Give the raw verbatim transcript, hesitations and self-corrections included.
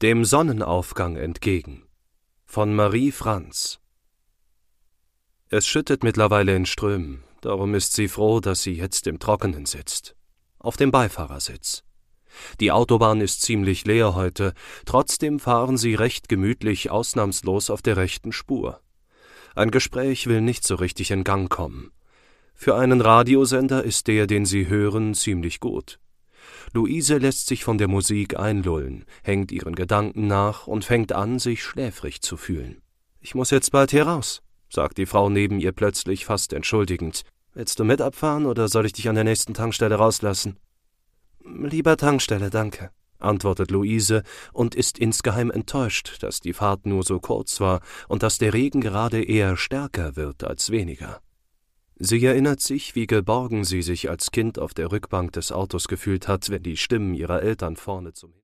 Dem Sonnenaufgang entgegen von Marie Franz. Es schüttet mittlerweile in Strömen, darum ist sie froh, dass sie jetzt im Trockenen sitzt. Auf dem Beifahrersitz. Die Autobahn ist ziemlich leer heute, trotzdem fahren sie recht gemütlich ausnahmslos auf der rechten Spur. Ein Gespräch will nicht so richtig in Gang kommen. Für einen Radiosender ist der, den sie hören, ziemlich gut. Luise lässt sich von der Musik einlullen, hängt ihren Gedanken nach und fängt an, sich schläfrig zu fühlen. »Ich muss jetzt bald hier raus«, sagt die Frau neben ihr plötzlich fast entschuldigend. »Willst du mit abfahren oder soll ich dich an der nächsten Tankstelle rauslassen?« »Lieber Tankstelle, danke«, antwortet Luise und ist insgeheim enttäuscht, dass die Fahrt nur so kurz war und dass der Regen gerade eher stärker wird als weniger. Sie erinnert sich, wie geborgen sie sich als Kind auf der Rückbank des Autos gefühlt hat, wenn die Stimmen ihrer Eltern vorne zum